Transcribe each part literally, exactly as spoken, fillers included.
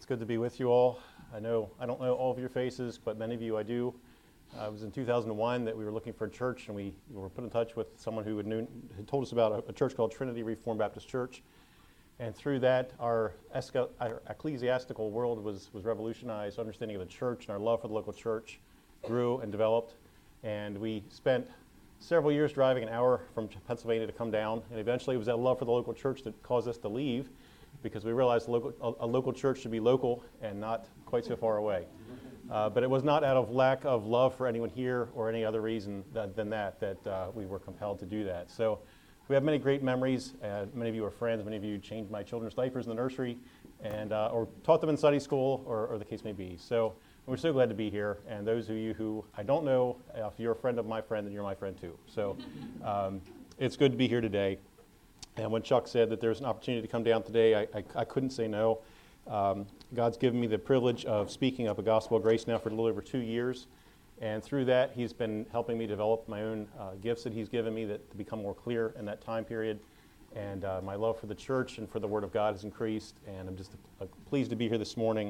It's good to be with you all. I know I don't know all of your faces, but many of you I do. Uh, it was in two thousand one that we were looking for a church, and we were put in touch with someone who had, knew, had told us about a, a church called Trinity Reformed Baptist Church. And through that, our, esca- our ecclesiastical world was, was revolutionized. Understanding of the church and our love for the local church grew and developed. And we spent several years driving an hour from Pennsylvania to come down. And eventually it was that love for the local church that caused us to leave, because we realized a local, a, a local church should be local and not quite so far away. Uh, but it was not out of lack of love for anyone here or any other reason that, than that that uh, we were compelled to do that. So we have many great memories. Uh, many of you are friends. Many of you changed my children's diapers in the nursery and uh, or taught them in Sunday school, or, or the case may be. So we're so glad to be here. And those of you who I don't know, if you're a friend of my friend, then you're my friend too. So um, it's good to be here today. And when Chuck said that there's an opportunity to come down today, I, I, I couldn't say no. Um, God's given me the privilege of speaking of the gospel of grace now for a little over two years. And through that, he's been helping me develop my own uh, gifts that he's given me that to become more clear in that time period. And uh, my love for the church and for the Word of God has increased. And I'm just uh, pleased to be here this morning.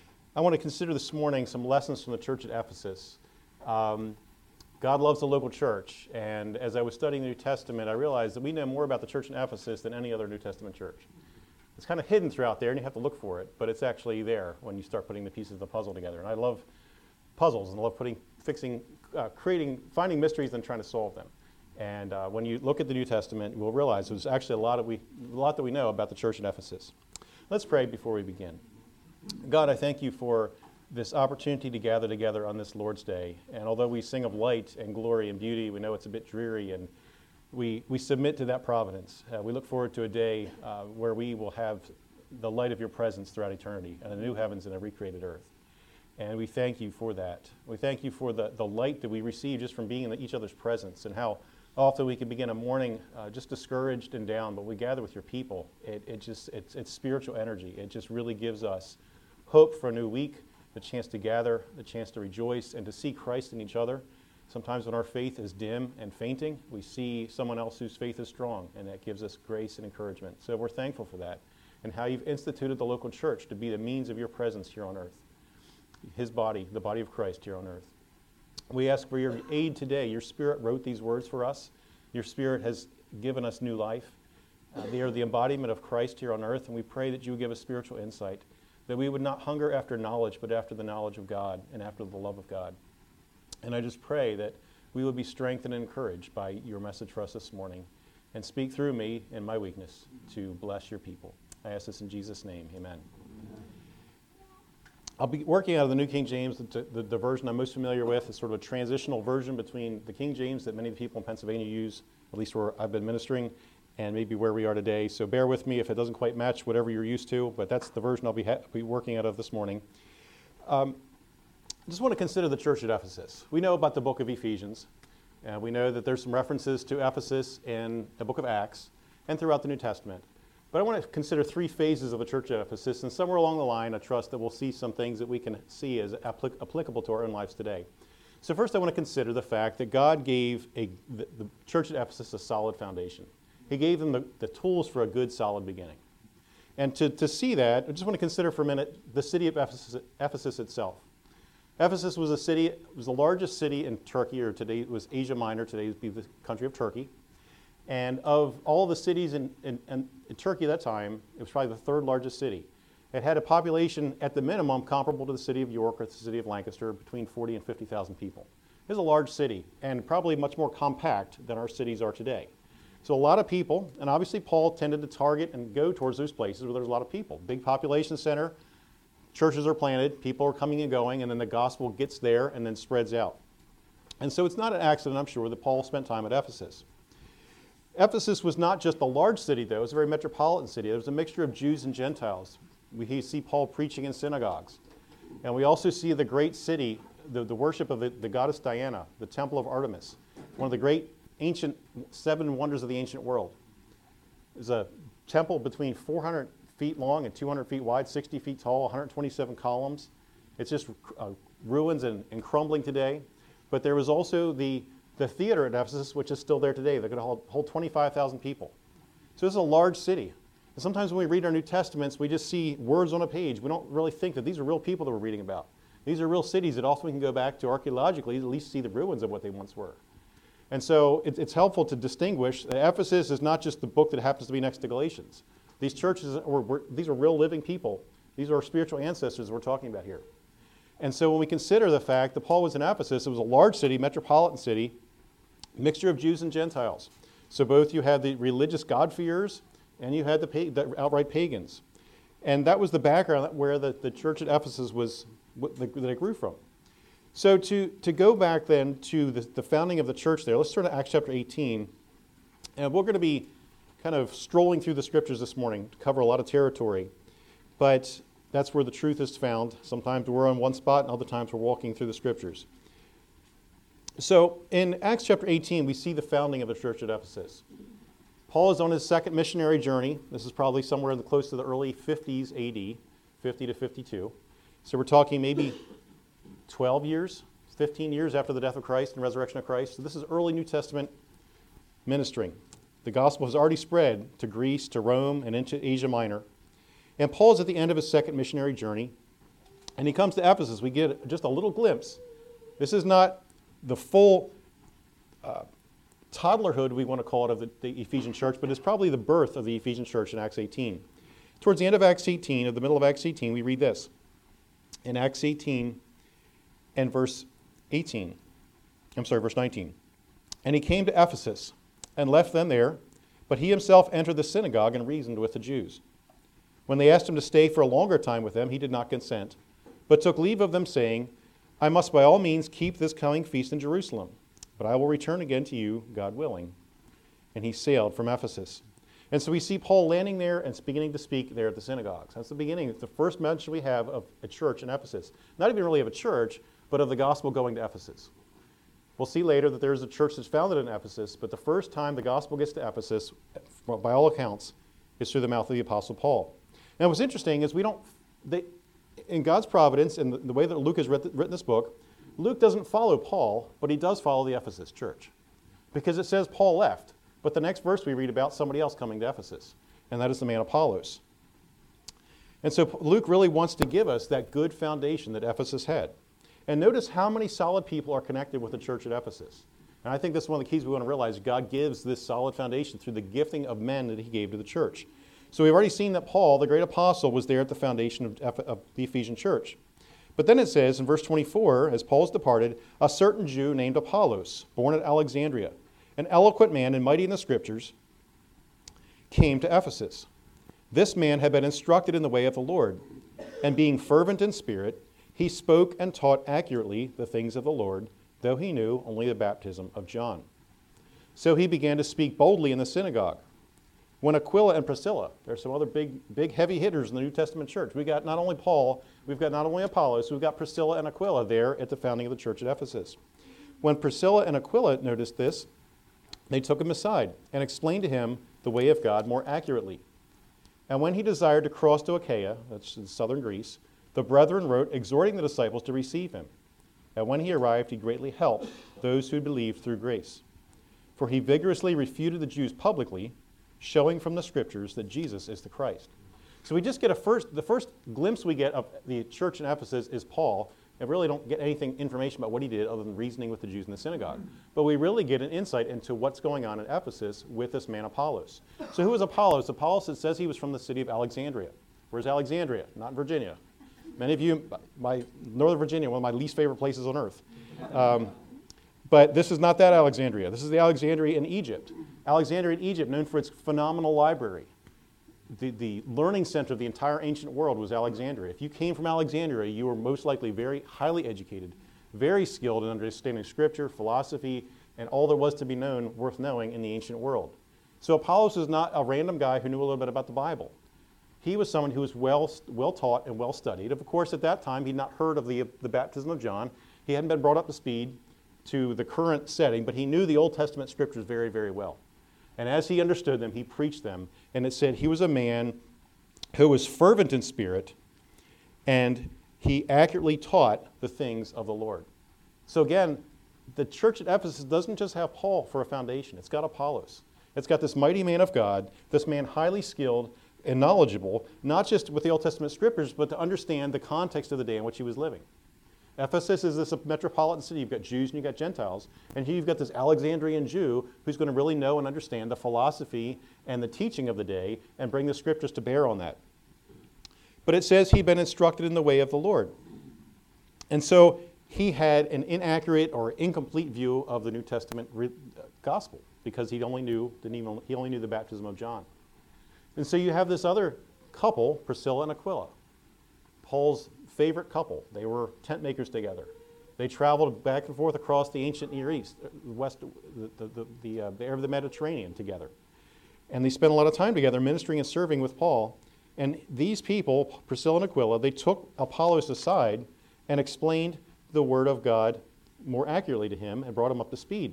I want to consider this morning some lessons from the church at Ephesus. Um, God loves the local church, and as I was studying the New Testament, I realized that we know more about the church in Ephesus than any other New Testament church. It's kind of hidden throughout there, and you have to look for it, but it's actually there when you start putting the pieces of the puzzle together. And I love puzzles, and I love putting, fixing, uh, creating, finding mysteries and trying to solve them. And uh, when you look at the New Testament, you will realize there's actually a lot, of we, a lot that we know about the church in Ephesus. Let's pray before we begin. God, I thank you for this opportunity to gather together on this Lord's Day. And although we sing of light and glory and beauty, we know it's a bit dreary, and we, we submit to that providence. Uh, we look forward to a day uh, where we will have the light of your presence throughout eternity, and a new heavens and a recreated earth. And we thank you for that. We thank you for the, the light that we receive just from being in each other's presence, and how often we can begin a morning uh, just discouraged and down, but we gather with your people. It, it just, it's, it's spiritual energy. It just really gives us hope for a new week, the chance to gather, the chance to rejoice, and to see Christ in each other. Sometimes when our faith is dim and fainting, we see someone else whose faith is strong, and that gives us grace and encouragement. So we're thankful for that, and how you've instituted the local church to be the means of your presence here on earth, his body, the body of Christ here on earth. We ask for your aid today. Your Spirit wrote these words for us. Your Spirit has given us new life. Uh, they are the embodiment of Christ here on earth, and we pray that you would give us spiritual insight, that we would not hunger after knowledge, but after the knowledge of God and after the love of God. And I just pray that we would be strengthened and encouraged by your message for us this morning, and speak through me in my weakness to bless your people. I ask this in Jesus' name, amen. Amen. I'll be working out of the New King James. The, the, the version I'm most familiar with is sort of a transitional version between the King James that many people in Pennsylvania use, at least where I've been ministering, and maybe where we are today. So bear with me if it doesn't quite match whatever you're used to, but that's the version I'll be, ha- be working out of this morning. Um, I just want to consider the church at Ephesus. We know about the book of Ephesians, and we know that there's some references to Ephesus in the book of Acts and throughout the New Testament. But I want to consider three phases of the church at Ephesus, and somewhere along the line, I trust that we'll see some things that we can see as applic- applicable to our own lives today. So first I want to consider the fact that God gave a, the, the church at Ephesus a solid foundation. He gave them the, the tools for a good, solid beginning. And to, to see that, I just want to consider for a minute the city of Ephesus, Ephesus itself. Ephesus was a city, it was the largest city in Turkey, or today it was Asia Minor, today would be the country of Turkey. And of all the cities in, in, in, in Turkey at that time, it was probably the third largest city. It had a population, at the minimum, comparable to the city of York or the city of Lancaster, between forty and fifty thousand people. It was a large city, and probably much more compact than our cities are today. So a lot of people, and obviously Paul tended to target and go towards those places where there's a lot of people. Big population center, churches are planted, people are coming and going, and then the gospel gets there and then spreads out. And so it's not an accident, I'm sure, that Paul spent time at Ephesus. Ephesus was not just a large city, though. It was a very metropolitan city. There was a mixture of Jews and Gentiles. We see Paul preaching in synagogues. And we also see the great city, the, the worship of the, the goddess Diana, the temple of Artemis, one of the great ancient seven wonders of the ancient world. There's a temple between four hundred feet long and two hundred feet wide, sixty feet tall, one hundred twenty-seven columns. It's just uh, ruins and, and crumbling today. But there was also the, the theater at Ephesus, which is still there today. They're going to hold, hold twenty-five thousand people. So this is a large city. And sometimes when we read our New Testaments, we just see words on a page. We don't really think that these are real people that we're reading about. These are real cities that also we can go back to archaeologically, at least see the ruins of what they once were. And so it, it's helpful to distinguish that Ephesus is not just the book that happens to be next to Galatians. These churches, are, were, these are real living people. These are our spiritual ancestors we're talking about here. And so when we consider the fact that Paul was in Ephesus, it was a large city, metropolitan city, mixture of Jews and Gentiles. So both you had the religious God-fearers and you had the, pa- the outright pagans. And that was the background where the, the church at Ephesus was, that it grew from. So to, to go back then to the, the founding of the church there, let's turn to Acts chapter eighteen. And we're going to be kind of strolling through the scriptures this morning to cover a lot of territory. But that's where the truth is found. Sometimes we're on one spot and other times we're walking through the scriptures. So in Acts chapter eighteen, we see the founding of the church at Ephesus. Paul is on his second missionary journey. This is probably somewhere in the, close to the early fifties A D, fifty to fifty-two. So we're talking maybe twelve years, fifteen years after the death of Christ and resurrection of Christ. So this is early New Testament ministering. The gospel has already spread to Greece, to Rome, and into Asia Minor. And Paul's at the end of his second missionary journey, and he comes to Ephesus. We get just a little glimpse. This is not the full uh, toddlerhood, we want to call it, of the, the Ephesian church, but it's probably the birth of the Ephesian church in Acts eighteen. Towards the end of Acts eighteen, at the middle of Acts eighteen, we read this. In Acts eighteen and verse eighteen, I'm sorry, verse nineteen. And he came to Ephesus and left them there, but he himself entered the synagogue and reasoned with the Jews. When they asked him to stay for a longer time with them, he did not consent, but took leave of them, saying, I must by all means keep this coming feast in Jerusalem, but I will return again to you, God willing. And he sailed from Ephesus. And so we see Paul landing there and beginning to speak there at the synagogues. That's the beginning. It's the first mention we have of a church in Ephesus. Not even really of a church, but of the gospel going to Ephesus. We'll see later that there's a church that's founded in Ephesus, but the first time the gospel gets to Ephesus, by all accounts, is through the mouth of the Apostle Paul. Now what's interesting is we don't, they, in God's providence and the, the way that Luke has written, written this book, Luke doesn't follow Paul, but he does follow the Ephesus church. Because it says Paul left, but the next verse we read about somebody else coming to Ephesus, and that is the man Apollos. And so Luke really wants to give us that good foundation that Ephesus had. And notice how many solid people are connected with the church at Ephesus. And I think this is one of the keys we want to realize. God gives this solid foundation through the gifting of men that he gave to the church. So we've already seen that Paul, the great apostle, was there at the foundation of, of the Ephesian church. But then it says in verse twenty-four, as Paul has departed, a certain Jew named Apollos, born at Alexandria, an eloquent man and mighty in the scriptures, came to Ephesus. This man had been instructed in the way of the Lord, and being fervent in spirit, he spoke and taught accurately the things of the Lord, though he knew only the baptism of John. So he began to speak boldly in the synagogue. When Aquila and Priscilla, there's some other big, big heavy hitters in the New Testament church. We got not only Paul, we've got not only Apollos, we've got Priscilla and Aquila there at the founding of the church at Ephesus. When Priscilla and Aquila noticed this, they took him aside and explained to him the way of God more accurately. And when he desired to cross to Achaia, that's in southern Greece, the brethren wrote, exhorting the disciples to receive him. And when he arrived, he greatly helped those who believed through grace. For he vigorously refuted the Jews publicly, showing from the scriptures that Jesus is the Christ. So we just get a first, the first glimpse we get of the church in Ephesus is Paul, and really don't get anything, information about what he did other than reasoning with the Jews in the synagogue. But we really get an insight into what's going on in Ephesus with this man Apollos. So who is Apollos? Apollos, it says he was from the city of Alexandria. Where's Alexandria? Not Virginia. Many of you, my Northern Virginia, one of my least favorite places on earth. Um, but this is not that Alexandria. This is the Alexandria in Egypt. Alexandria in Egypt, known for its phenomenal library. The, the learning center of the entire ancient world was Alexandria. If you came from Alexandria, you were most likely very highly educated, very skilled in understanding scripture, philosophy, and all there was to be known, worth knowing in the ancient world. So Apollos is not a random guy who knew a little bit about the Bible. He was someone who was well, well taught and well studied. Of course, at that time, he'd not heard of the, the baptism of John. He hadn't been brought up to speed to the current setting, but he knew the Old Testament scriptures very, very well. And as he understood them, he preached them. And it said he was a man who was fervent in spirit, and he accurately taught the things of the Lord. So again, the church at Ephesus doesn't just have Paul for a foundation. It's got Apollos. It's got this mighty man of God, this man highly skilled, and knowledgeable, not just with the Old Testament scriptures, but to understand the context of the day in which he was living. Ephesus is this metropolitan city. You've got Jews and you've got Gentiles. And here you've got this Alexandrian Jew who's going to really know and understand the philosophy and the teaching of the day and bring the scriptures to bear on that. But it says he'd been instructed in the way of the Lord. And so he had an inaccurate or incomplete view of the New Testament re- gospel because he only knew didn't even, he only knew the baptism of John. And so you have this other couple, Priscilla and Aquila, Paul's favorite couple. They were tent makers together. They traveled back and forth across the ancient Near East, west, the, the, the, the, uh, the area of the Mediterranean together. And they spent a lot of time together ministering and serving with Paul. And these people, Priscilla and Aquila, they took Apollos aside and explained the word of God more accurately to him and brought him up to speed.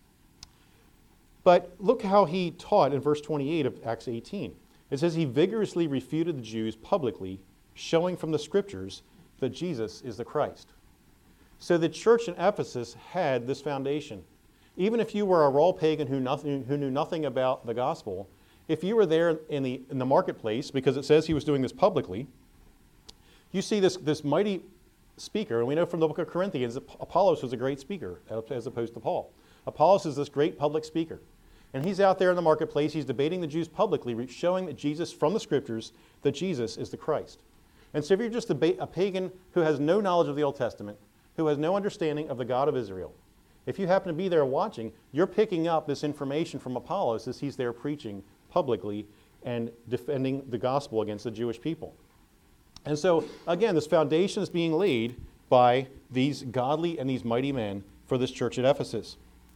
But look how he taught in verse twenty-eight of Acts eighteen. It says he vigorously refuted the Jews publicly, showing from the scriptures that Jesus is the Christ. So the church in Ephesus had this foundation. Even if you were a raw pagan who, nothing, who knew nothing about the gospel, if you were there in the, in the marketplace, because it says he was doing this publicly, you see this, this mighty speaker, and we know from the book of Corinthians that Apollos was a great speaker as opposed to Paul. Apollos is this great public speaker. And he's out there in the marketplace, he's debating the Jews publicly, showing that Jesus, from the scriptures, that Jesus is the Christ. And so if you're just a, ba- a pagan who has no knowledge of the Old Testament, who has no understanding of the God of Israel, if you happen to be there watching, you're picking up this information from Apollos as he's there preaching publicly and defending the gospel against the Jewish people. And so, again, this foundation is being laid by these godly and these mighty men for this church at Ephesus.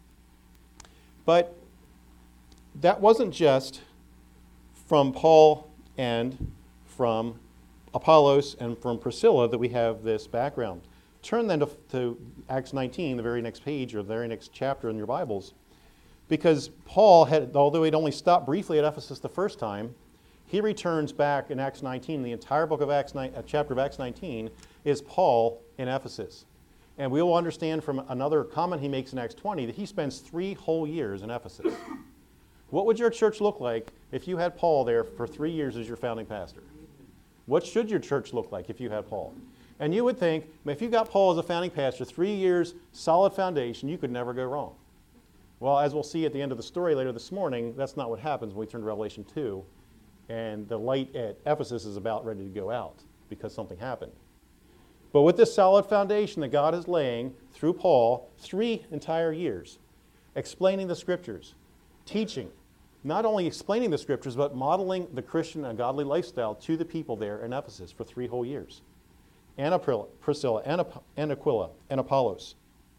But that wasn't just from Paul and from Apollos and from Priscilla that we have this background. Turn then to, to Acts nineteen, the very next page or the very next chapter in your Bibles, because Paul had, although he'd only stopped briefly at Ephesus the first time, he returns back in Acts nineteen. The entire book of Acts, uh, chapter of Acts nineteen is Paul in Ephesus. And we will understand from another comment he makes in Acts twenty that he spends three whole years in Ephesus. What would your church look like if you had Paul there for three years as your founding pastor? What should your church look like if you had Paul? And you would think, if you got Paul as a founding pastor, three years, solid foundation, you could never go wrong. Well, as we'll see at the end of the story later this morning, that's not what happens when we turn to Revelation two, and the light at Ephesus is about ready to go out because something happened. But with this solid foundation that God is laying through Paul, three entire years, explaining the scriptures, teaching, not only explaining the scriptures, but modeling the Christian and godly lifestyle to the people there in Ephesus for three whole years. And Priscilla, and Aquila, and Apollos.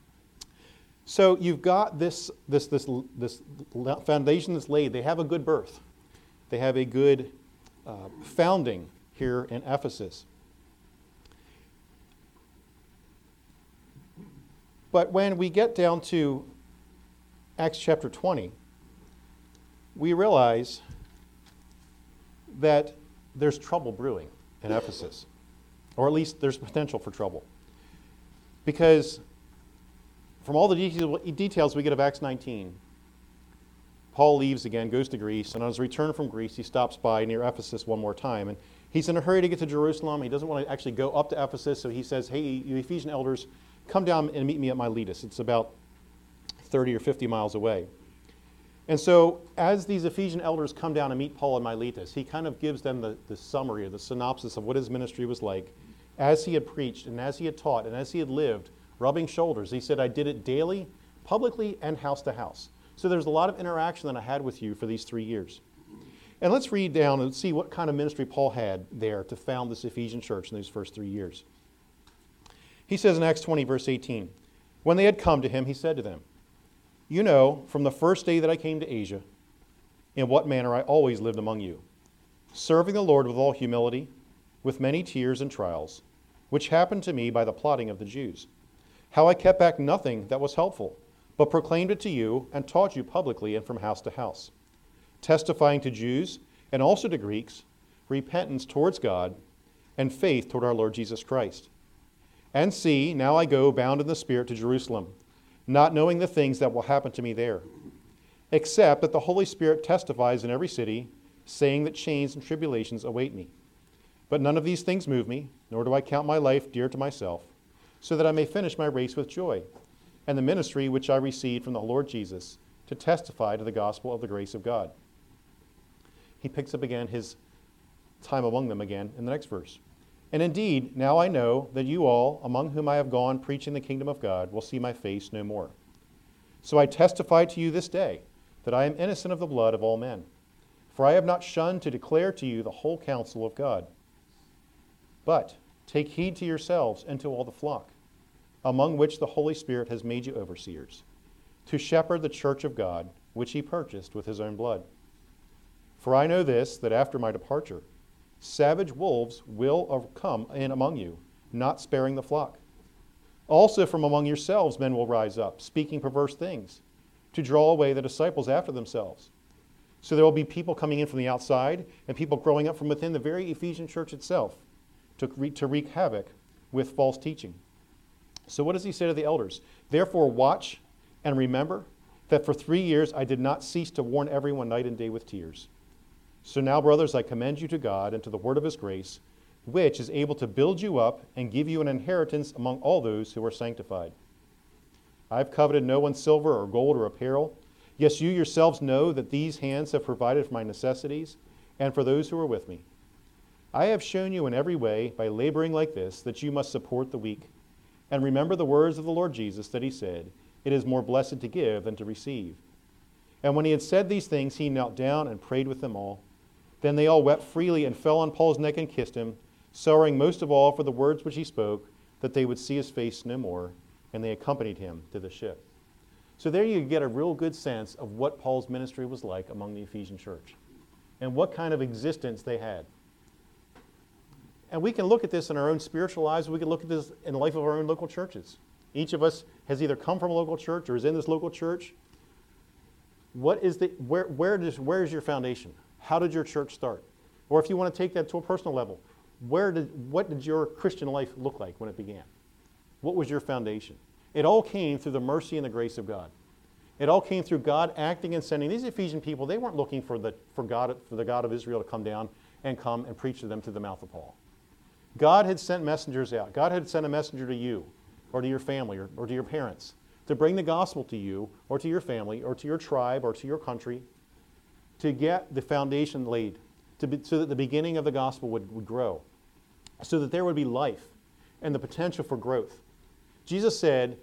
So you've got this, this, this, this foundation that's laid. They have a good birth. They have a good uh, founding here in Ephesus. But when we get down to Acts chapter twenty, we realize that there's trouble brewing in Ephesus, or at least there's potential for trouble. Because from all the details, details we get of Acts nineteen, Paul leaves again, goes to Greece, and on his return from Greece, he stops by near Ephesus one more time. And he's in a hurry to get to Jerusalem. He doesn't want to actually go up to Ephesus, so he says, hey, you Ephesian elders, come down and meet me at Miletus. It's about thirty or fifty miles away. And so as these Ephesian elders come down and meet Paul in Miletus, he kind of gives them the, the summary or the synopsis of what his ministry was like as he had preached and as he had taught and as he had lived, rubbing shoulders. He said, I did it daily, publicly, and house to house. So there's a lot of interaction that I had with you for these three years. And let's read down and see what kind of ministry Paul had there to found this Ephesian church in those first three years. He says in Acts twenty, verse eighteen, when they had come to him, he said to them, you know, from the first day that I came to Asia, in what manner I always lived among you, serving the Lord with all humility, with many tears and trials, which happened to me by the plotting of the Jews. How I kept back nothing that was helpful, but proclaimed it to you and taught you publicly and from house to house, testifying to Jews and also to Greeks, repentance towards God and faith toward our Lord Jesus Christ. And see, now I go bound in the Spirit to Jerusalem, not knowing the things that will happen to me there, except that the Holy Spirit testifies in every city, saying that chains and tribulations await me. But none of these things move me, nor do I count my life dear to myself, so that I may finish my race with joy, and the ministry which I received from the Lord Jesus, to testify to the gospel of the grace of God. He picks up again his time among them again in the next verse. And indeed, now I know that you all, among whom I have gone preaching the kingdom of God, will see my face no more. So I testify to you this day that I am innocent of the blood of all men. For I have not shunned to declare to you the whole counsel of God. But take heed to yourselves and to all the flock, among which the Holy Spirit has made you overseers, to shepherd the church of God, which he purchased with his own blood. For I know this, that after my departure, savage wolves will come in among you, not sparing the flock. Also from among yourselves men will rise up, speaking perverse things, to draw away the disciples after themselves. So there will be people coming in from the outside and people growing up from within the very Ephesian church itself to, re- to wreak havoc with false teaching. So what does he say to the elders? Therefore watch and remember that for three years I did not cease to warn everyone night and day with tears. So now, brothers, I commend you to God and to the word of his grace, which is able to build you up and give you an inheritance among all those who are sanctified. I have coveted no one's silver or gold or apparel. Yes, you yourselves know that these hands have provided for my necessities and for those who are with me. I have shown you in every way, by laboring like this, that you must support the weak. And remember the words of the Lord Jesus that he said, it is more blessed to give than to receive. And when he had said these things, he knelt down and prayed with them all. Then they all wept freely and fell on Paul's neck and kissed him, sorrowing most of all for the words which he spoke, that they would see his face no more, and they accompanied him to the ship. So there you get a real good sense of what Paul's ministry was like among the Ephesian church, and what kind of existence they had. And we can look at this in our own spiritual lives, we can look at this in the life of our own local churches. Each of us has either come from a local church or is in this local church. What is the, where, where, does, where is your foundation? How did your church start? Or if you want to take that to a personal level, where did, what did your Christian life look like when it began? What was your foundation? It all came through the mercy and the grace of God. It all came through God acting and sending. These Ephesian people, they weren't looking for the, for God, for the God of Israel to come down and come and preach to them through the mouth of Paul. God had sent messengers out. God had sent a messenger to you or to your family or, or to your parents to bring the gospel to you or to your family or to your tribe or to your country, to get the foundation laid, to be, so that the beginning of the gospel would, would grow, so that there would be life and the potential for growth. Jesus said,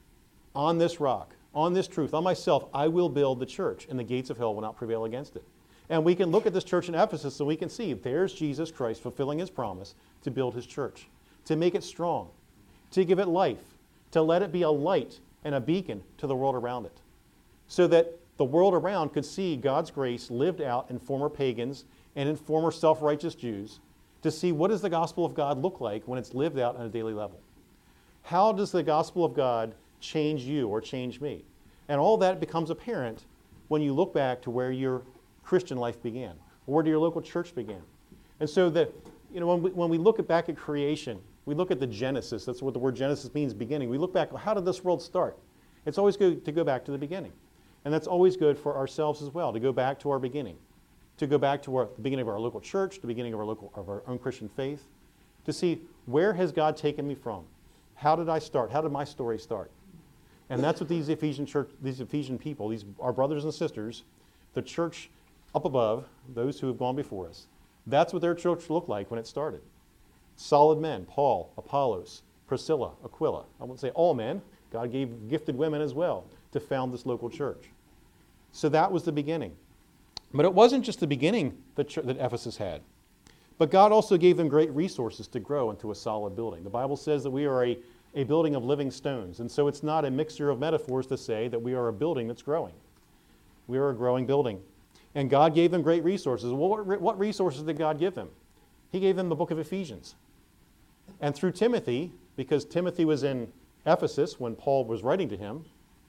on this rock, on this truth, on myself, I will build the church, and the gates of hell will not prevail against it. And we can look at this church in Ephesus and we can see there's Jesus Christ fulfilling his promise to build his church, to make it strong, to give it life, to let it be a light and a beacon to the world around it, so that the world around could see God's grace lived out in former pagans and in former self-righteous Jews, to see what does the gospel of God look like when it's lived out on a daily level. How does the gospel of God change you or change me? And all that becomes apparent when you look back to where your Christian life began, or where your local church began. And so that, you know, when we, when we look at back at creation, we look at the Genesis, that's what the word Genesis means, beginning. We look back, well, how did this world start? It's always good to go back to the beginning. And that's always good for ourselves as well, to go back to our beginning, to go back to our, the beginning of our local church, the beginning of our local of our own Christian faith, to see where has God taken me from? How did I start? How did my story start? And that's what these Ephesian church, these Ephesian people, these our brothers and sisters, the church up above, those who have gone before us, that's what their church looked like when it started. Solid men, Paul, Apollos, Priscilla, Aquila. I won't say all men. God gave gifted women as well to found this local church. So that was the beginning. But it wasn't just the beginning that, ch- that Ephesus had. But God also gave them great resources to grow into a solid building. The Bible says that we are a, a building of living stones. And so it's not a mixture of metaphors to say that we are a building that's growing. We are a growing building. And God gave them great resources. Well, what, what resources did God give them? He gave them the book of Ephesians. And through Timothy, because Timothy was in Ephesus when Paul was writing to him,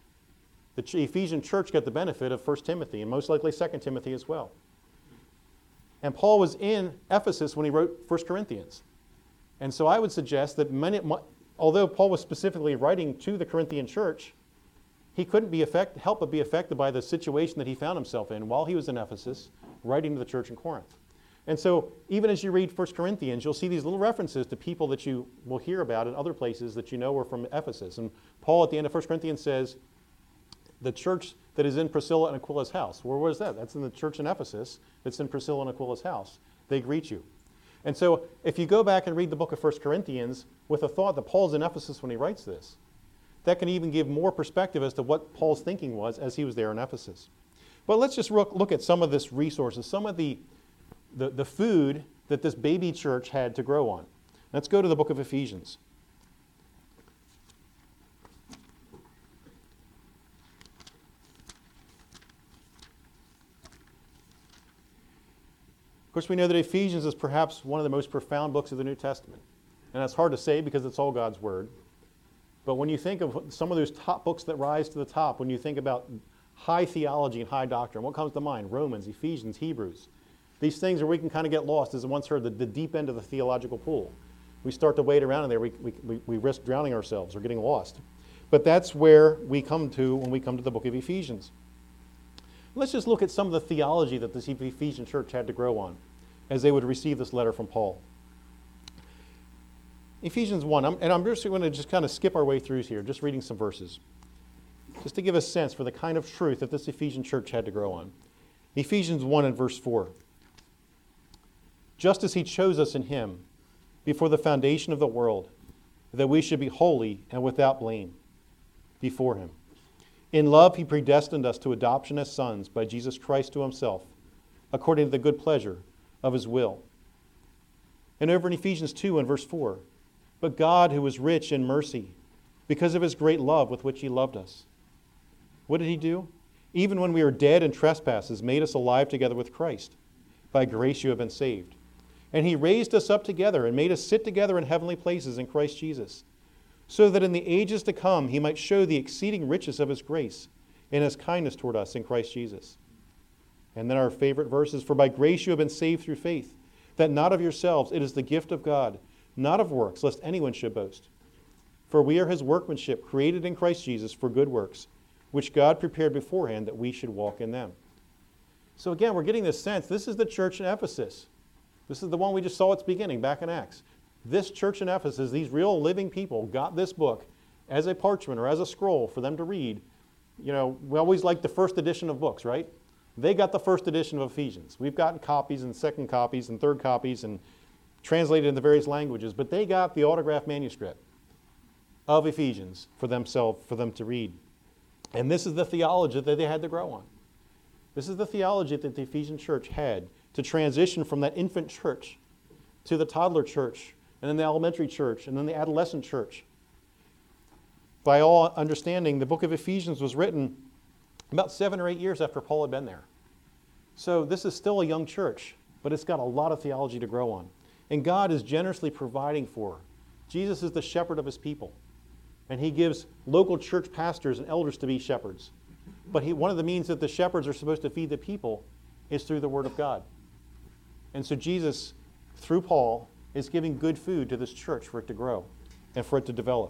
the Ephesian church got the benefit of First Timothy and most likely Second Timothy as well. And Paul was in Ephesus when he wrote First Corinthians. And so I would suggest that many, although Paul was specifically writing to the Corinthian church, he couldn't be affect, help but be affected by the situation that he found himself in while he was in Ephesus, writing to the church in Corinth. And so even as you read First Corinthians, you'll see these little references to people that you will hear about in other places that you know are from Ephesus. And Paul at the end of First Corinthians says, the church that is in Priscilla and Aquila's house. Well, where is that? That's in the church in Ephesus. It's in Priscilla and Aquila's house. They greet you. And so if you go back and read the book of First Corinthians with a thought that Paul's in Ephesus when he writes this, that can even give more perspective as to what Paul's thinking was as he was there in Ephesus. But let's just look at some of this resources, some of the, the, the food that this baby church had to grow on. Let's go to the book of Ephesians. Of course, we know that Ephesians is perhaps one of the most profound books of the New Testament. And that's hard to say because it's all God's Word. But when you think of some of those top books that rise to the top, when you think about high theology and high doctrine, what comes to mind? Romans, Ephesians, Hebrews. These things where we can kind of get lost, as I once heard, the, the deep end of the theological pool. We start to wade around in there, we, we, we, we risk drowning ourselves or getting lost. But that's where we come to when we come to the book of Ephesians. Let's just look at some of the theology that this Ephesian church had to grow on as they would receive this letter from Paul. Ephesians one, I'm, and I'm just going to just kind of skip our way through here, just reading some verses, just to give a sense for the kind of truth that this Ephesian church had to grow on. Ephesians one and verse four. Just as he chose us in him before the foundation of the world, that we should be holy and without blame before him. In love he predestined us to adoption as sons by Jesus Christ to himself, according to the good pleasure of his will. And over in Ephesians two and verse four, but God, who is rich in mercy, because of his great love with which he loved us. What did he do? Even when we were dead in trespasses, made us alive together with Christ. By grace you have been saved. And he raised us up together and made us sit together in heavenly places in Christ Jesus, so that in the ages to come he might show the exceeding riches of his grace and his kindness toward us in Christ Jesus. And then our favorite verses, for by grace you have been saved through faith, that not of yourselves, it is the gift of God, not of works, lest anyone should boast. For we are his workmanship, created in Christ Jesus for good works, which God prepared beforehand that we should walk in them. So again, we're getting this sense, this is the church in Ephesus. This is the one we just saw at its beginning, back in Acts. This church in Ephesus, these real living people got this book as a parchment or as a scroll for them to read. You know, we always like the first edition of books, right? They got the first edition of Ephesians. We've gotten copies and second copies and third copies and translated into various languages, but they got the autographed manuscript of Ephesians for themselves, for them to read. And this is the theology that they had to grow on. This is the theology that the Ephesian church had to transition from that infant church to the toddler church, and then the elementary church, and then the adolescent church. By all understanding, the book of Ephesians was written about seven or eight years after Paul had been there. So this is still a young church, but it's got a lot of theology to grow on. And God is generously providing for. Jesus is the shepherd of his people. And he gives local church pastors and elders to be shepherds. But he, one of the means that the shepherds are supposed to feed the people is through the Word of God. And so Jesus, through Paul, is giving good food to this church for it to grow and for it to develop.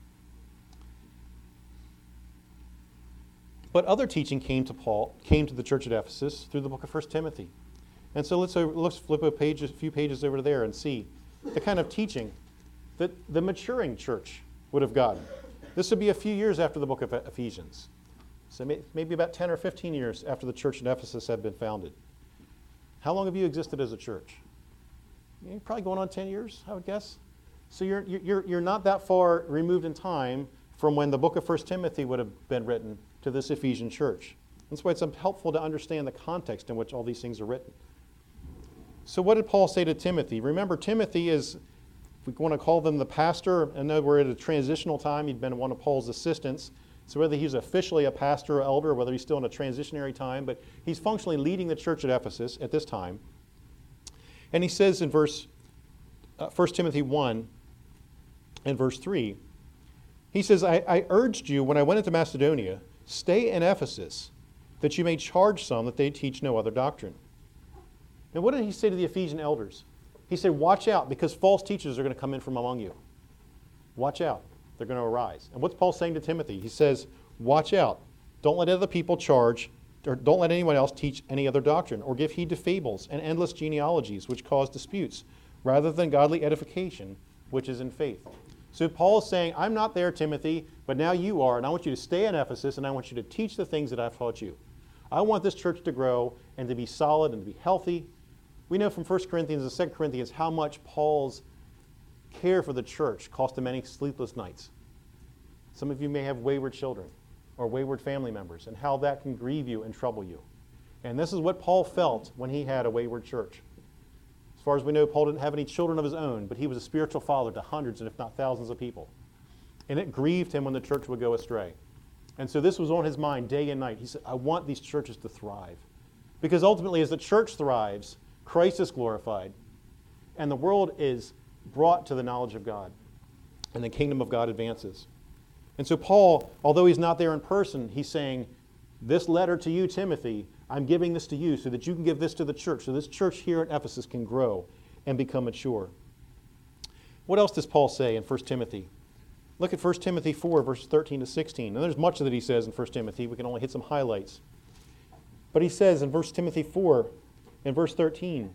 But other teaching came to Paul, came to the church at Ephesus through the book of First Timothy. And so let's, let's flip a, page, a few pages over there and see the kind of teaching that the maturing church would have gotten. This would be a few years after the book of Ephesians. So maybe about ten or fifteen years after the church in Ephesus had been founded. How long have you existed as a church? You're probably going on ten years, I would guess. So you're, you're, you're not that far removed in time from when the book of First Timothy would have been written to this Ephesian church. That's why it's helpful to understand the context in which all these things are written. So what did Paul say to Timothy? Remember, Timothy is, if we want to call them the pastor, I know we're at a transitional time. He'd been one of Paul's assistants. So whether he's officially a pastor or elder, or whether he's still in a transitionary time, but he's functionally leading the church at Ephesus at this time. And he says in verse uh, First Timothy one and verse three, he says, I, I urged you when I went into Macedonia, stay in Ephesus, that you may charge some that they teach no other doctrine. And what did he say to the Ephesian elders? He said, watch out, because false teachers are going to come in from among you. Watch out. They're going to arise. And what's Paul saying to Timothy? He says, watch out. Don't let other people charge or don't let anyone else teach any other doctrine, or give heed to fables and endless genealogies which cause disputes, rather than godly edification, which is in faith. So Paul is saying, I'm not there, Timothy, but now you are, and I want you to stay in Ephesus, and I want you to teach the things that I've taught you. I want this church to grow and to be solid and to be healthy. We know from First Corinthians and Second Corinthians how much Paul's care for the church cost him many sleepless nights. Some of you may have wayward children or wayward family members, and how that can grieve you and trouble you. And this is what Paul felt when he had a wayward church. As far as we know, Paul didn't have any children of his own, but he was a spiritual father to hundreds and if not thousands of people. And it grieved him when the church would go astray. And so this was on his mind day and night. He said, I want these churches to thrive. Because ultimately, as the church thrives, Christ is glorified, and the world is brought to the knowledge of God, and the kingdom of God advances. And so Paul, although he's not there in person, he's saying, this letter to you, Timothy, I'm giving this to you so that you can give this to the church, so this church here at Ephesus can grow and become mature. What else does Paul say in First Timothy? Look at First Timothy four, verses thirteen to sixteen. And there's much that he says in First Timothy. We can only hit some highlights. But he says in First Timothy four, in verse thirteen,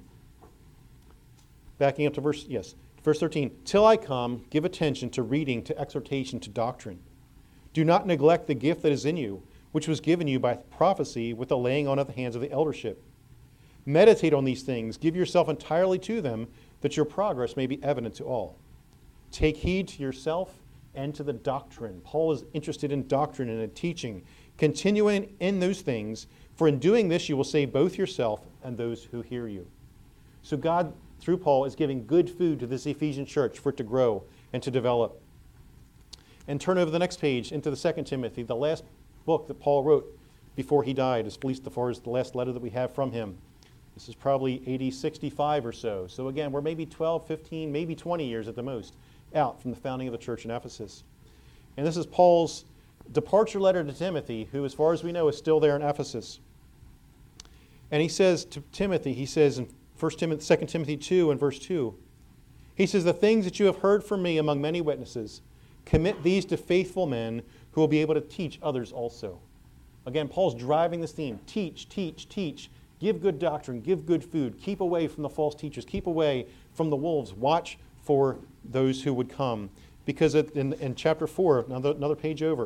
backing up to verse, yes, verse thirteen, till I come, give attention to reading, to exhortation, to doctrine. Do not neglect the gift that is in you, which was given you by prophecy with the laying on of the hands of the eldership. Meditate on these things, give yourself entirely to them, that your progress may be evident to all. Take heed to yourself and to the doctrine. Paul is interested in doctrine and in teaching. Continuing in those things, for in doing this you will save both yourself and those who hear you. So God, through Paul, is giving good food to this Ephesian church for it to grow and to develop. And turn over the next page into the Second Timothy, the last book that Paul wrote before he died, at least as far as the last letter that we have from him. This is probably A D sixty-five or so. So again, we're maybe twelve, fifteen, maybe twenty years at the most out from the founding of the church in Ephesus. And this is Paul's departure letter to Timothy, who, as far as we know, is still there in Ephesus. And he says to Timothy, he says in First Timothy, Second Timothy two and verse two, he says, the things that you have heard from me among many witnesses, commit these to faithful men who will be able to teach others also. Again, Paul's driving this theme. Teach, teach, teach. Give good doctrine. Give good food. Keep away from the false teachers. Keep away from the wolves. Watch for those who would come. Because in, in chapter four, another, another page over,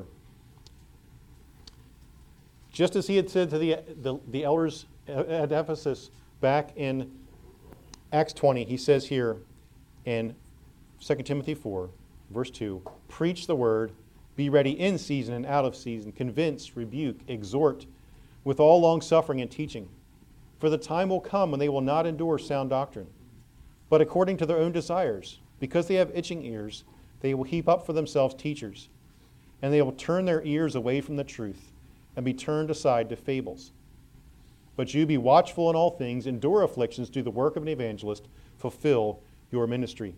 just as he had said to the, the, the elders at Ephesus back in Acts twenty, he says here in Second Timothy four, verse two, preach the word, be ready in season and out of season, convince, rebuke, exhort, with all long-suffering and teaching. For the time will come when they will not endure sound doctrine, but according to their own desires, because they have itching ears, they will heap up for themselves teachers, and they will turn their ears away from the truth and be turned aside to fables. But you be watchful in all things, endure afflictions, do the work of an evangelist, fulfill your ministry.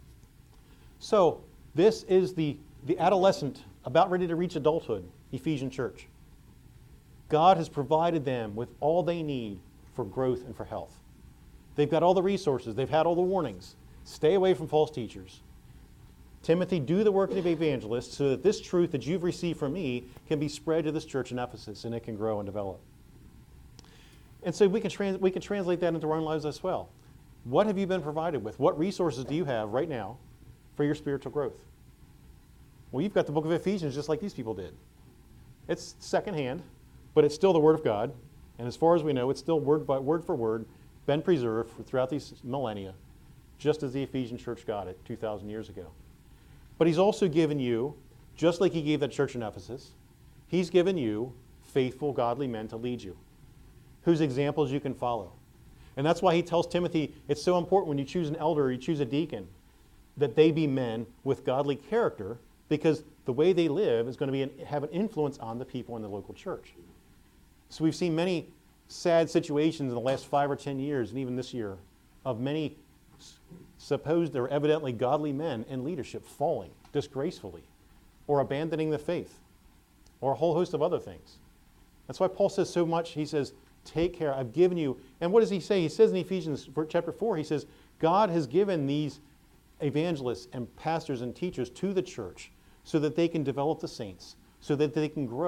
So, this is the, the adolescent about ready to reach adulthood, Ephesian church. God has provided them with all they need for growth and for health. They've got all the resources. They've had all the warnings. Stay away from false teachers. Timothy, do the work of the evangelist so that this truth that you've received from me can be spread to this church in Ephesus and it can grow and develop. And so we can, trans- we can translate that into our own lives as well. What have you been provided with? What resources do you have right now for your spiritual growth? Well, you've got the book of Ephesians just like these people did. It's secondhand, but it's still the Word of God. And as far as we know, it's still word by word for word, been preserved throughout these millennia, just as the Ephesian church got it two thousand years ago. But he's also given you, just like he gave that church in Ephesus, he's given you faithful, godly men to lead you, whose examples you can follow. And that's why he tells Timothy, it's so important when you choose an elder or you choose a deacon, that they be men with godly character, because the way they live is going to be an, have an influence on the people in the local church. So we've seen many sad situations in the last five or ten years, and even this year, of many supposed or evidently godly men in leadership falling disgracefully, or abandoning the faith, or a whole host of other things. That's why Paul says so much. He says, take care, I've given you. And what does he say? He says in Ephesians chapter four, he says, God has given these evangelists and pastors and teachers to the church so that they can develop the saints, so that they can grow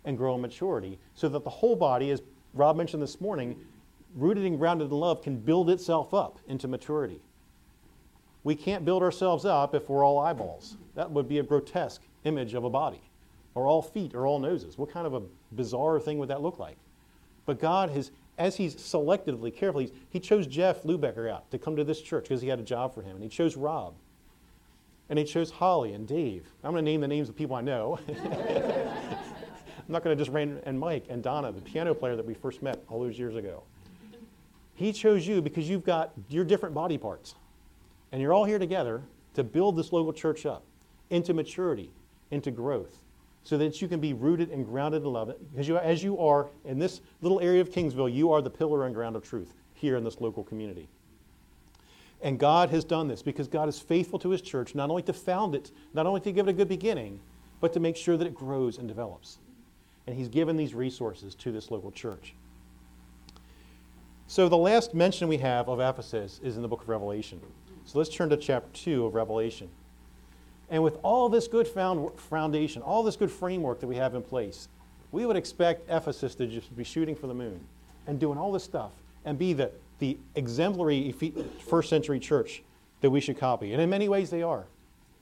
and grow in maturity so that the whole body, as Rob mentioned this morning, rooted and grounded in love, can build itself up into maturity. We can't build ourselves up if we're all eyeballs. That would be a grotesque image of a body. Or all feet or all noses. What kind of a bizarre thing would that look like? But God has, as he's selectively, carefully, he chose Jeff Lubecker out to come to this church because he had a job for him. And he chose Rob. And he chose Holly and Dave. I'm going to name the names of people I know. I'm not going to just rain, and Mike and Donna, the piano player that we first met all those years ago. He chose you because you've got your different body parts. And you're all here together to build this local church up into maturity, into growth, so that you can be rooted and grounded in love. Because you, as you are in this little area of Kingsville, you are the pillar and ground of truth here in this local community. And God has done this because God is faithful to his church, not only to found it, not only to give it a good beginning, but to make sure that it grows and develops. And he's given these resources to this local church. So the last mention we have of Ephesus is in the book of Revelation. So let's turn to chapter two of Revelation. And with all this good found foundation, all this good framework that we have in place, we would expect Ephesus to just be shooting for the moon and doing all this stuff and be the, the exemplary first century church that we should copy. And in many ways they are.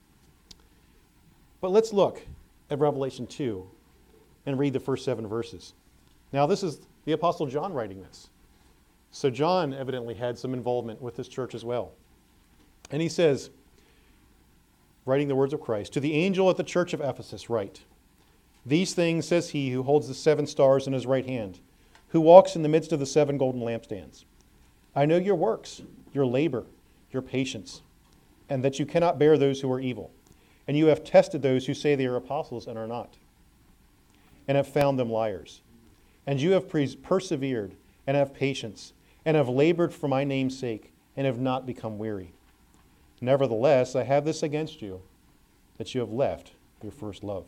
But let's look at Revelation two and read the first seven verses. Now this is the Apostle John writing this. So John evidently had some involvement with this church as well. And he says, writing the words of Christ, to the angel at the church of Ephesus write, these things says he who holds the seven stars in his right hand, who walks in the midst of the seven golden lampstands. I know your works, your labor, your patience, and that you cannot bear those who are evil. And you have tested those who say they are apostles and are not, and have found them liars. And you have pres- persevered and have patience, and have labored for my name's sake, and have not become weary. Nevertheless, I have this against you, that you have left your first love.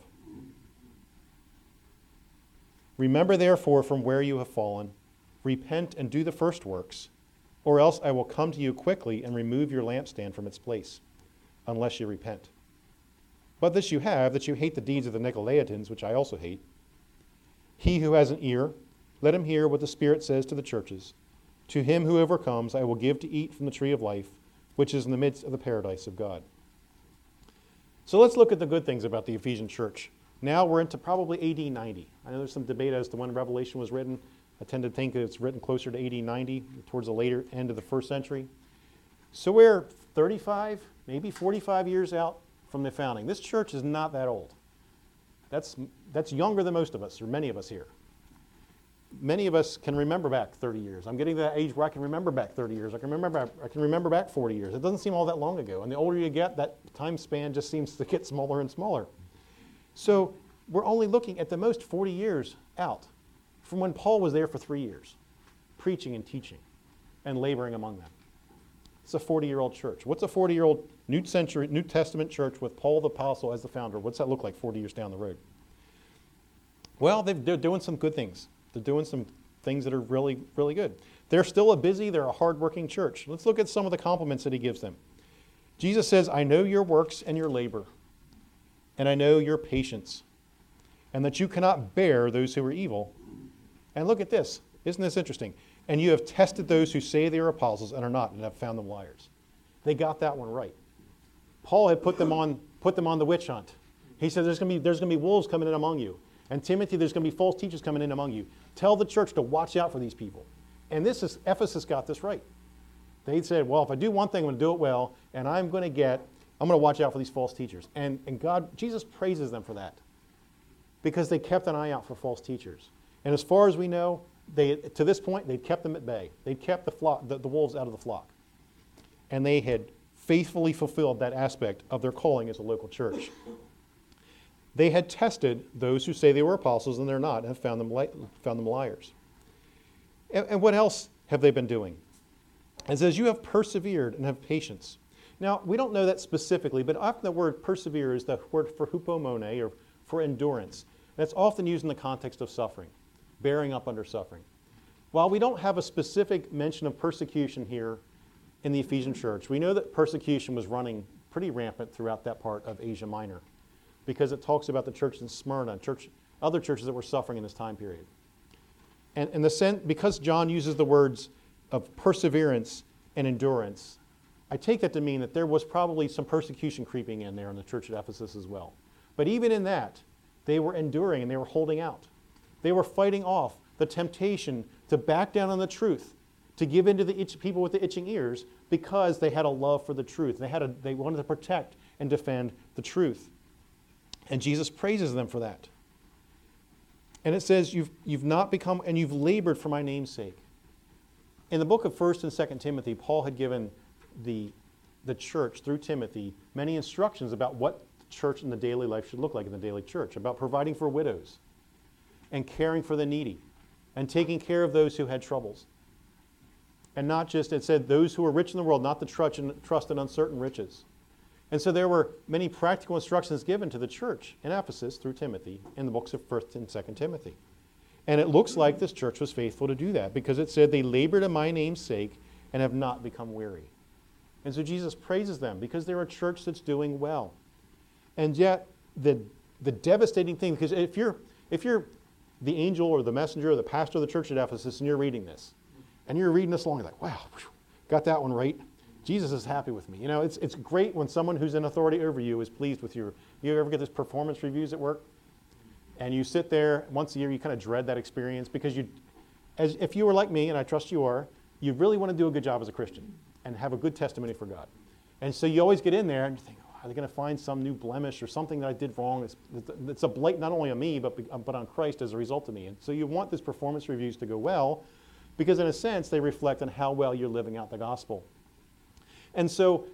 Remember therefore from where you have fallen, repent and do the first works, or else I will come to you quickly and remove your lampstand from its place, unless you repent. But this you have, that you hate the deeds of the Nicolaitans, which I also hate. He who has an ear, let him hear what the Spirit says to the churches. To him who overcomes, I will give to eat from the tree of life, which is in the midst of the paradise of God. So let's look at the good things about the Ephesian church. Now we're into probably A D ninety. I know there's some debate as to when Revelation was written. I tend to think it's written closer to A D ninety, towards the later end of the first century. So we're thirty-five, maybe forty-five years out from the founding. This church is not that old. That's, that's younger than most of us, or many of us here. Many of us can remember back thirty years. I'm getting to that age where I can remember back thirty years. I can remember back, I can remember back forty years. It doesn't seem all that long ago. And the older you get, that time span just seems to get smaller and smaller. So we're only looking at the most forty years out from when Paul was there for three years, preaching and teaching and laboring among them. It's a forty-year-old church. What's a forty-year-old New Century, New Testament church with Paul the Apostle as the founder? What's that look like forty years down the road? Well, they're doing some good things. They're doing some things that are really, really good. They're still a busy, they're a hardworking church. Let's look at some of the compliments that he gives them. Jesus says, I know your works and your labor, and I know your patience, and that you cannot bear those who are evil. And look at this. Isn't this interesting? And you have tested those who say they are apostles and are not, and have found them liars. They got that one right. Paul had put them on, put them on the witch hunt. He said, there's going to be, there's going to be wolves coming in among you. And Timothy, there's going to be false teachers coming in among you. Tell the church to watch out for these people. And this is, Ephesus got this right. They said, well, if I do one thing, I'm going to do it well, and I'm going to get, I'm going to watch out for these false teachers. And, and God, Jesus praises them for that, because they kept an eye out for false teachers. And as far as we know, they, to this point, they'd kept them at bay. They'd kept the, flock, the, the wolves out of the flock. And they had faithfully fulfilled that aspect of their calling as a local church. They had tested those who say they were apostles and they're not, and have found them, li- found them liars. And, and what else have they been doing? It says, you have persevered and have patience. Now, we don't know that specifically, but often the word persevere is the word for hupomone, or for endurance. That's often used in the context of suffering, bearing up under suffering. While we don't have a specific mention of persecution here in the Ephesian church, we know that persecution was running pretty rampant throughout that part of Asia Minor, because it talks about the church in Smyrna, church other churches that were suffering in this time period. And in the sense, because John uses the words of perseverance and endurance, I take that to mean that there was probably some persecution creeping in there in the church at Ephesus as well. But even in that, they were enduring and they were holding out. They were fighting off the temptation to back down on the truth, to give in to the itch, people with the itching ears, because they had a love for the truth. They, had a, they wanted to protect and defend the truth. And Jesus praises them for that. And it says, you've, you've not become, and you've labored for my name's sake. In the book of First and Second Timothy, Paul had given the, the church, through Timothy, many instructions about what the church in the daily life should look like in the daily church, about providing for widows, and caring for the needy, and taking care of those who had troubles. And not just, it said, those who are rich in the world, not to trust in, trust in uncertain riches. And so there were many practical instructions given to the church in Ephesus through Timothy in the books of First and Second Timothy. And it looks like this church was faithful to do that, because it said, they labored in my name's sake and have not become weary. And so Jesus praises them because they're a church that's doing well. And yet, the, the devastating thing, because if you're, if you're the angel or the messenger or the pastor of the church at Ephesus and you're reading this, and you're reading this along, you're like, wow, got that one right. Jesus is happy with me. You know, it's it's great when someone who's in authority over you is pleased with you. You ever get this performance reviews at work? And you sit there once a year, you kind of dread that experience because you, as if you were like me, and I trust you are, you really want to do a good job as a Christian and have a good testimony for God. And so you always get in there and you think, oh, are they going to find some new blemish or something that I did wrong? It's, it's a blight not only on me, but, but on Christ as a result of me. And so you want these performance reviews to go well because in a sense, they reflect on how well you're living out the gospel. And so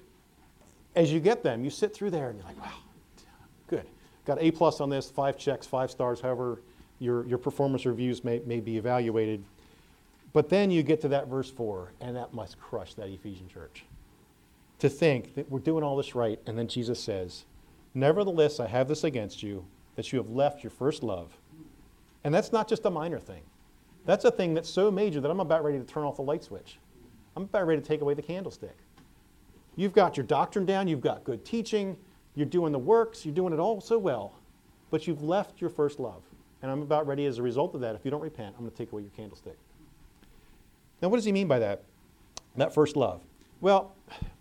as you get them, you sit through there and you're like, wow, good. Got A plus on this, five checks, five stars, however your, your performance reviews may, may be evaluated. But then you get to that verse four, and that must crush that Ephesian church. To think that we're doing all this right, and then Jesus says, nevertheless, I have this against you, that you have left your first love. And that's not just a minor thing. That's a thing that's so major that I'm about ready to turn off the light switch. I'm about ready to take away the candlestick. You've got your doctrine down, you've got good teaching, you're doing the works, you're doing it all so well, but you've left your first love. And I'm about ready as a result of that, if you don't repent, I'm going to take away your candlestick. Now, what does he mean by that? That first love? Well,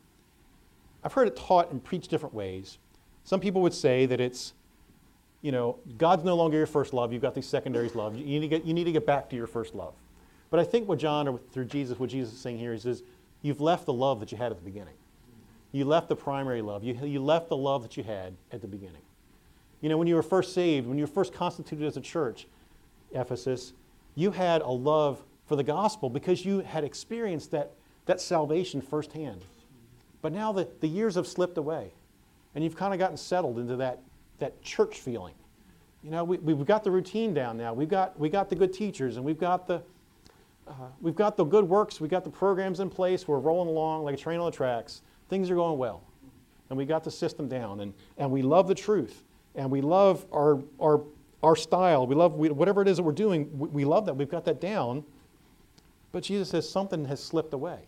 I've heard it taught and preached different ways. Some people would say that it's, you know, God's no longer your first love, you've got these secondary loves. You need to get, you need to get back to your first love. But I think what John, or through Jesus, what Jesus is saying here is, is you've left the love that you had at the beginning. You left the primary love. You, you left the love that you had at the beginning. You know, when you were first saved, when you were first constituted as a church, Ephesus, you had a love for the gospel because you had experienced that, that salvation firsthand. But now the, the years have slipped away, and you've kind of gotten settled into that, that church feeling. You know, we, we've got the routine down now. We've got, we got the good teachers, and we've got the, uh, we've got the good works. We've got the programs in place. We're rolling along like a train on the tracks. Things are going well. And we got the system down. And, and we love the truth. And we love our, our, our style. We love we, whatever it is that we're doing. We, we love that. We've got that down. But Jesus says something has slipped away.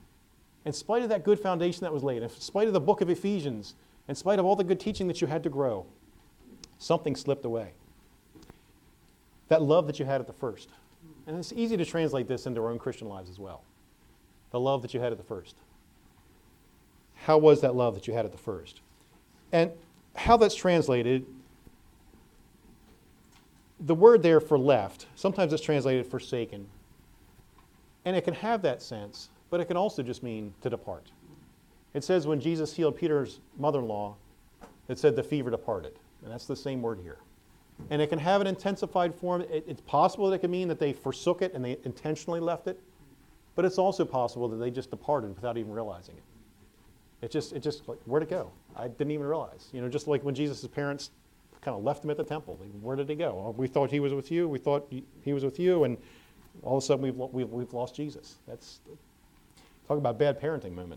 In spite of that good foundation that was laid, in spite of the book of Ephesians, in spite of all the good teaching that you had to grow, something slipped away. That love that you had at the first. And it's easy to translate this into our own Christian lives as well. The love that you had at the first. How was that love that you had at the first? And how that's translated, the word there for left, sometimes it's translated forsaken. And it can have that sense, but it can also just mean to depart. It says when Jesus healed Peter's mother-in-law, it said the fever departed. And that's the same word here. And it can have an intensified form. It, it's possible that it can mean that they forsook it and they intentionally left it. But it's also possible that they just departed without even realizing it. It just, it just like, where'd it go? I didn't even realize. You know, just like when Jesus' parents kind of left him at the temple. Like, where did he go? Well, we thought he was with you. We thought he was with you. And all of a sudden we've, we've, we've lost Jesus. That's, talk about bad parenting moment.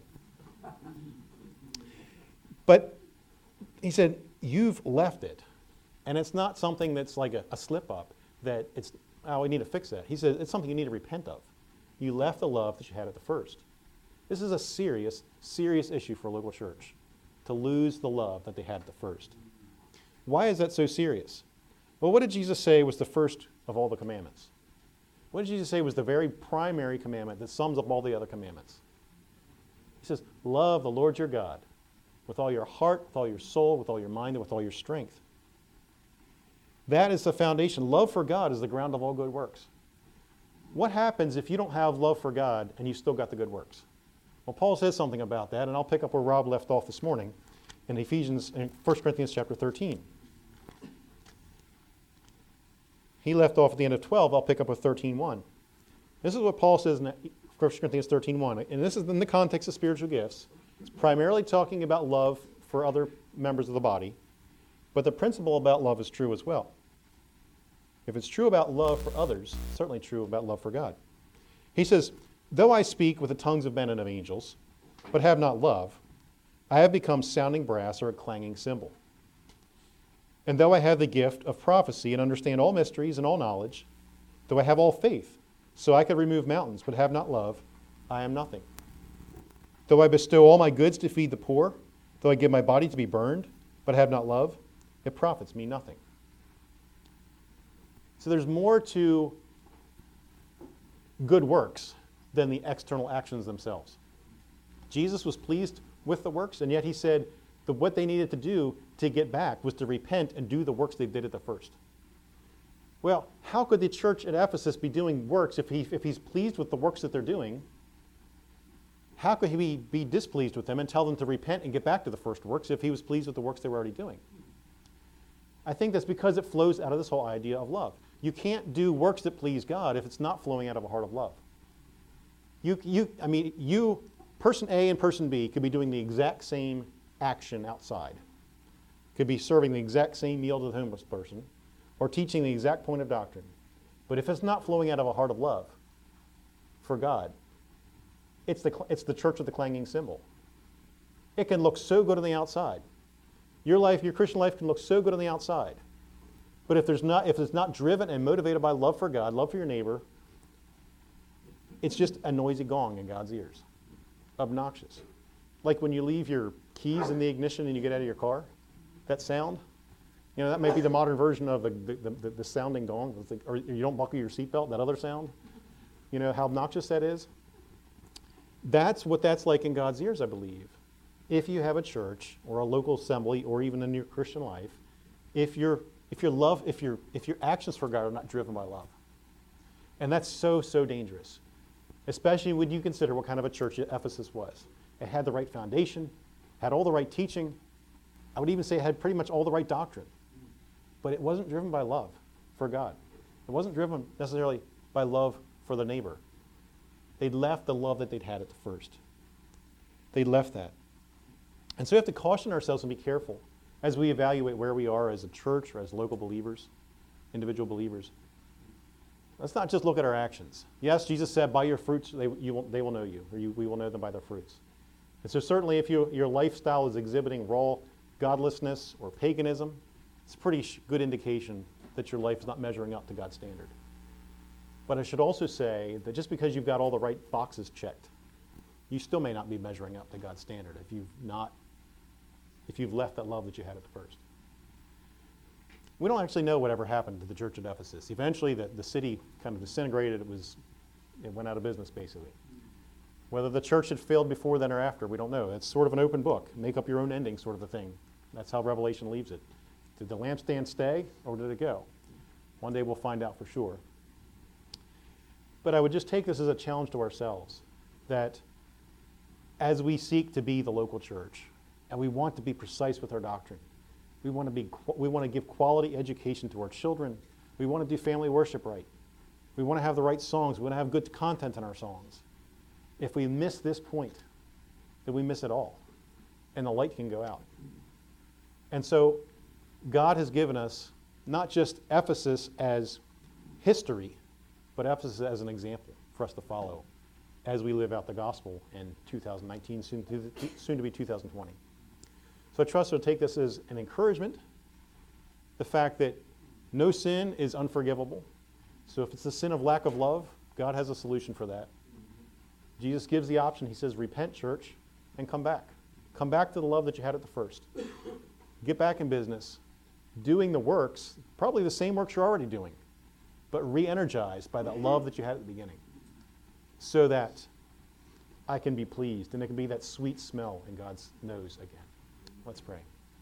But he said, you've left it. And it's not something that's like a, a slip up that it's, oh, we need to fix that. He said, it's something you need to repent of. You left the love that you had at the first. This is a serious, serious issue for a local church, to lose the love that they had at the first. Why is that so serious? Well, what did Jesus say was the first of all the commandments? What did Jesus say was the very primary commandment that sums up all the other commandments? He says, love the Lord your God with all your heart, with all your soul, with all your mind, and with all your strength. That is the foundation. Love for God is the ground of all good works. What happens if you don't have love for God and you still got the good works? Well, Paul says something about that, and I'll pick up where Rob left off this morning in Ephesians, in First Corinthians chapter thirteen. He left off at the end of twelve. I'll pick up with thirteen one. This is what Paul says in First Corinthians thirteen one, and this is in the context of spiritual gifts. It's primarily talking about love for other members of the body, but the principle about love is true as well. If it's true about love for others, it's certainly true about love for God. He says, though I speak with the tongues of men and of angels, but have not love, I have become sounding brass or a clanging cymbal. And though I have the gift of prophecy and understand all mysteries and all knowledge, though I have all faith, so I could remove mountains, but have not love, I am nothing. Though I bestow all my goods to feed the poor, though I give my body to be burned, but have not love, it profits me nothing. So there's more to good works than the external actions themselves. Jesus was pleased with the works, and yet he said that what they needed to do to get back was to repent and do the works they did at the first. Well, how could the church at Ephesus be doing works if, he, if he's pleased with the works that they're doing? How could he be displeased with them and tell them to repent and get back to the first works if he was pleased with the works they were already doing? I think that's because it flows out of this whole idea of love. You can't do works that please God if it's not flowing out of a heart of love. You, you, I mean, you, person A and person B could be doing the exact same action outside. Could be serving the exact same meal to the homeless person or teaching the exact point of doctrine. But if it's not flowing out of a heart of love for God, it's the, it's the church of the clanging cymbal. It can look so good on the outside. Your life, your Christian life can look so good on the outside. But if there's not, if it's not driven and motivated by love for God, love for your neighbor, it's just a noisy gong in God's ears. Obnoxious. Like when you leave your keys in the ignition and you get out of your car, that sound. You know, that may be the modern version of the, the, the, the sounding gong. It's like, or you don't buckle your seatbelt, that other sound. You know how obnoxious that is? That's what that's like in God's ears, I believe. If you have a church or a local assembly or even in your Christian life, if your if your love, if your if your actions for God are not driven by love. And that's so, so dangerous. Especially when you consider what kind of a church Ephesus was. It had the right foundation, had all the right teaching. I would even say it had pretty much all the right doctrine. But it wasn't driven by love for God. It wasn't driven necessarily by love for the neighbor. They'd left the love that they'd had at the first. They left that. And so we have to caution ourselves and be careful as we evaluate where we are as a church or as local believers, individual believers. Let's not just look at our actions. Yes, Jesus said, by your fruits they, you will, they will know you, or you, we will know them by their fruits. And so certainly if you, your lifestyle is exhibiting raw godlessness or paganism, it's a pretty sh- good indication that your life is not measuring up to God's standard. But I should also say that just because you've got all the right boxes checked, you still may not be measuring up to God's standard if you've not, if you've left that love that you had at the first. We don't actually know whatever happened to the church at Ephesus. Eventually, the, the city kind of disintegrated. It was, it went out of business, basically. Whether the church had failed before then or after, we don't know. It's sort of an open book. Make up your own ending sort of a thing. That's how Revelation leaves it. Did the lampstand stay, or did it go? One day we'll find out for sure. But I would just take this as a challenge to ourselves, that as we seek to be the local church, and we want to be precise with our doctrine, we want to be, we want to give quality education to our children, we want to do family worship right, we want to have the right songs, we want to have good content in our songs. If we miss this point, then we miss it all, and the light can go out. And so God has given us not just Ephesus as history, but Ephesus as an example for us to follow as we live out the gospel in two thousand nineteen, soon to, soon to be two thousand twenty. So I trust you'll take this as an encouragement, the fact that no sin is unforgivable. So if it's the sin of lack of love, God has a solution for that. Jesus gives the option. He says, repent, church, and come back. Come back to the love that you had at the first. Get back in business doing the works, probably the same works you're already doing, but re-energized by that love that you had at the beginning, so that I can be pleased, and it can be that sweet smell in God's nose again. Let's pray.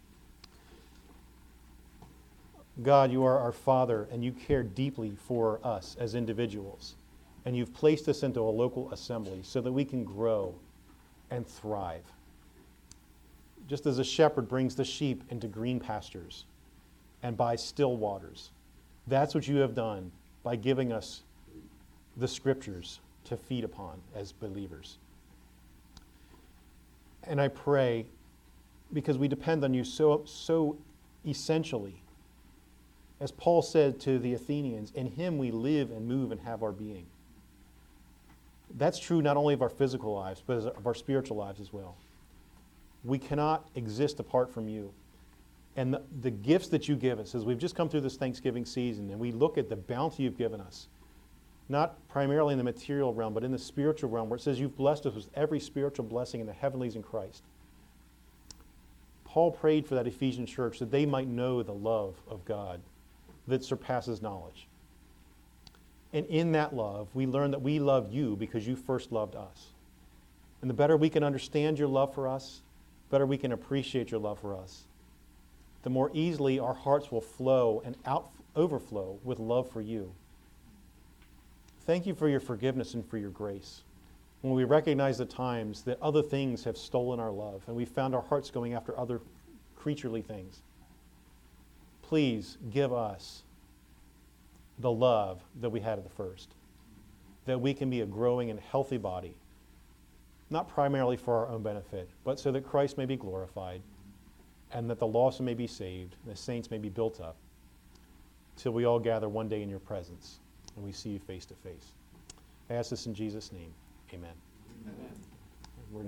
God, you are our Father, and you care deeply for us as individuals. And you've placed us into a local assembly so that we can grow and thrive. Just as a shepherd brings the sheep into green pastures and by still waters, that's what you have done by giving us the scriptures to feed upon as believers. And I pray, because we depend on you so, so essentially, as Paul said to the Athenians, in him we live and move and have our being. That's true not only of our physical lives, but of our spiritual lives as well. We cannot exist apart from you. And the, the gifts that you give us, as we've just come through this Thanksgiving season, and we look at the bounty you've given us, not primarily in the material realm, but in the spiritual realm, where it says you've blessed us with every spiritual blessing in the heavenlies in Christ. Paul prayed for that Ephesian church that they might know the love of God that surpasses knowledge. And in that love, we learn that we love you because you first loved us. And the better we can understand your love for us, the better we can appreciate your love for us, the more easily our hearts will flow and out, overflow with love for you. Thank you for your forgiveness and for your grace. When we recognize the times that other things have stolen our love and we found our hearts going after other creaturely things, please give us the love that we had at the first, that we can be a growing and healthy body, not primarily for our own benefit, but so that Christ may be glorified and that the lost may be saved, and the saints may be built up, till we all gather one day in your presence and we see you face to face. I ask this in Jesus' name. Amen. Amen.